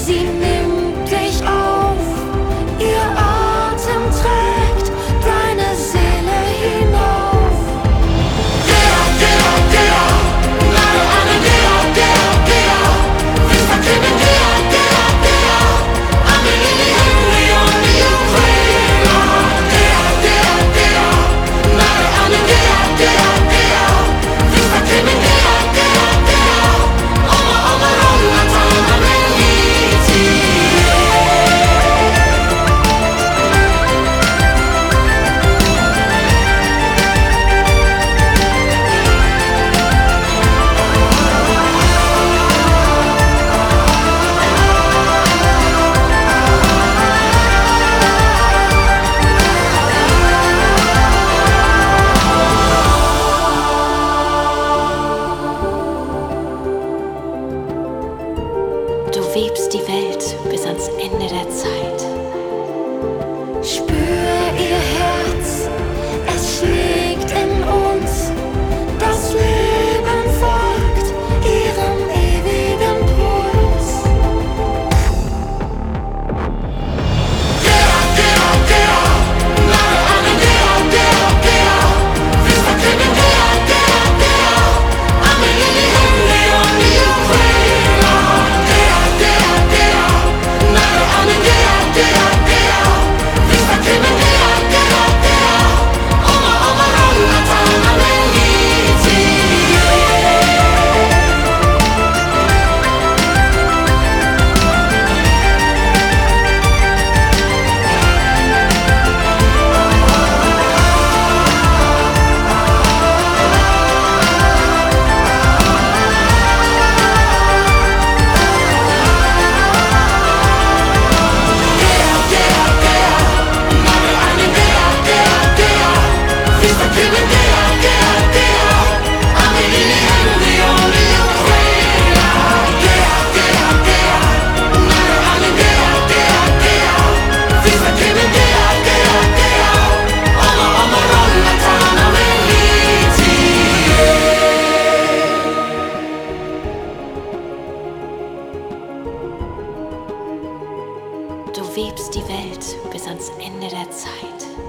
Sie nimmt dich auf, ihr Atem trägt deine Seele hinauf. Geh auf, geh auf, geh auf, lade an, geh auf, geh auf, geh auf. Wir verkünden, geh auf, geh auf, geh auf. Amen in die Himmel, only you pray, Lord. Geh auf, geh auf, geh auf, lade an, geh auf, geh auf, geh auf. Wir verkünden, geh auf, geh auf, geh auf. Oma, oma, oma, tana, meliti. Du webst die Welt bis ans Ende der Zeit. Spür ihr Herz, es schlägt in uns. Das Leben folgt ihrem ewigen Puls. Geh auf, geh auf, geh auf, lade an, geh auf, geh auf, geh auf. Wir verkünden, geh auf, geh auf, geh auf. Amen in die Himmel, only you pray, Lord. Geh auf, geh auf, geh auf, lade an, geh auf, geh auf, geh auf. Wir verkünden, geh auf, geh auf, geh auf. Oma, oma, oma, tana, meliti. Du webst die Welt bis ans Ende der Zeit.